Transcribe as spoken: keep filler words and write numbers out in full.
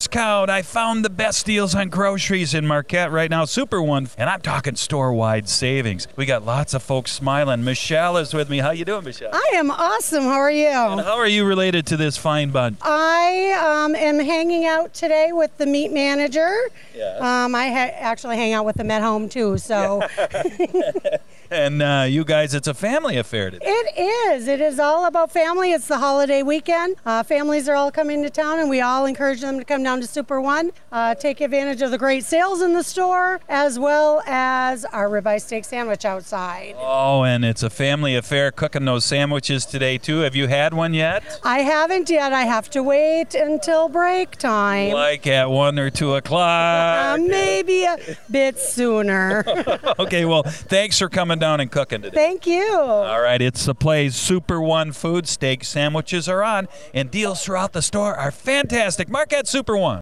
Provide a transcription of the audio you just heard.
discount. I found the best deals on groceries in Marquette right now. Super One, and I'm talking store-wide savings. We got lots of folks smiling. Michelle is with me. How you doing, Michelle? I am awesome. How are you? And how are you related to this fine bunch? I um, am hanging out today with the meat manager. Yeah. Um, I ha- actually hang out with them at home too. So. And uh, you guys, it's a family affair today. It is. It is all about family. It's the holiday weekend. Uh, families are all coming to town, and we all encourage them to come down to Super One, uh, take advantage of the great sales in the store, as well as our ribeye steak sandwich outside. Oh, and it's a family affair cooking those sandwiches today, too. Have you had one yet? I haven't yet. I have to wait until break time. Like at one or two o'clock? Uh, maybe a bit sooner. Okay, well, thanks for coming down and cooking today. Thank you. All right, it's the place. Super One Food steak sandwiches are on, and deals throughout the store are fantastic. Marquette Super One.